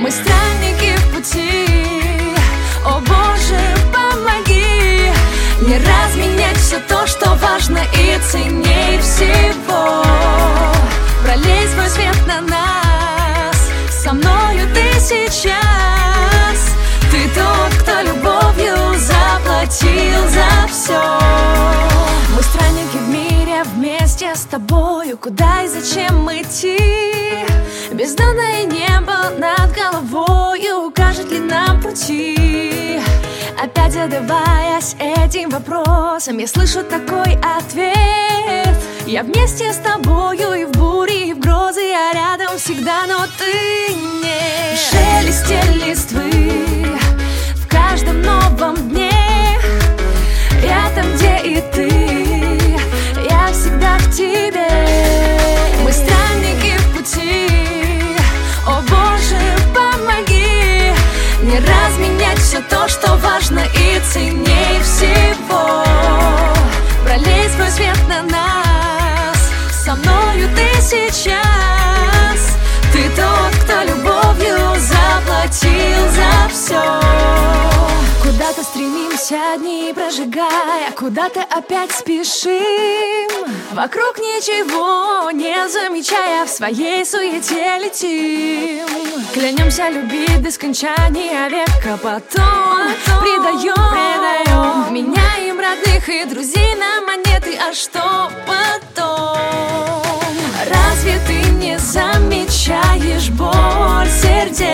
Мы странники в пути, о Боже, помоги не разменять все то, что важно и ценней всего. Пролей свой свет на нас, со мною ты сейчас. Ты тот, кто любовью заплатил за все. Мы странники в мире, вместе с тобою. Куда и зачем идти? Бездонное небо над головою укажет ли нам пути? Опять задаваясь этим вопросом, я слышу такой ответ: я вместе с тобою и в буре, и в грозы. Я рядом всегда, но ты не. В шелесте листвы, в каждом новом дне. Я там, где и ты, я всегда в тебе. Мы странники в пути, о Боже, помоги не разменять все то, что важно и ценней всего. Пролей свой свет на нас, со мною ты сейчас. Ты тот, кто любовью заплатил за все. Куда-то стремимся, дни прожигая, куда-то опять спешим. Вокруг ничего не замечая, в своей суете летим. Клянемся любить до скончания века, потом предаем. Меняем родных и друзей на монеты, а что потом? Разве ты не замечаешь боль сердец?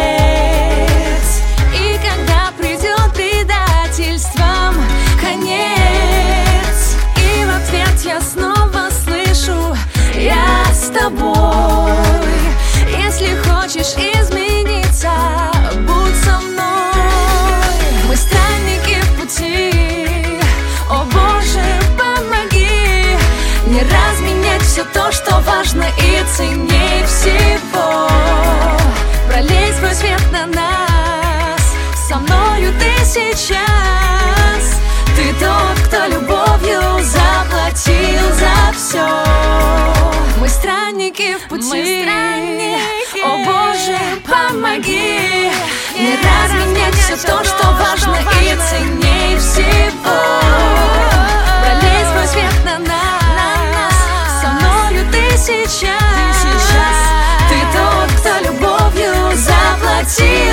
И когда придет предательством конец, и в ответ я снова слышу: я с тобой. Если хочешь измениться, будь со мной. Мы странники в пути, о Боже, помоги не разменять все то, что важно и ценней всего. Пролей свой свет на нас, со мною ты сейчас. Ты тот, кто любовью заплатил за все. Мы странники в пути, о Боже, помоги не разменять все то, что важно и ценней всего. Пролей свой свет на нас, со мною ты сейчас. Ты тот, кто любовью заплатил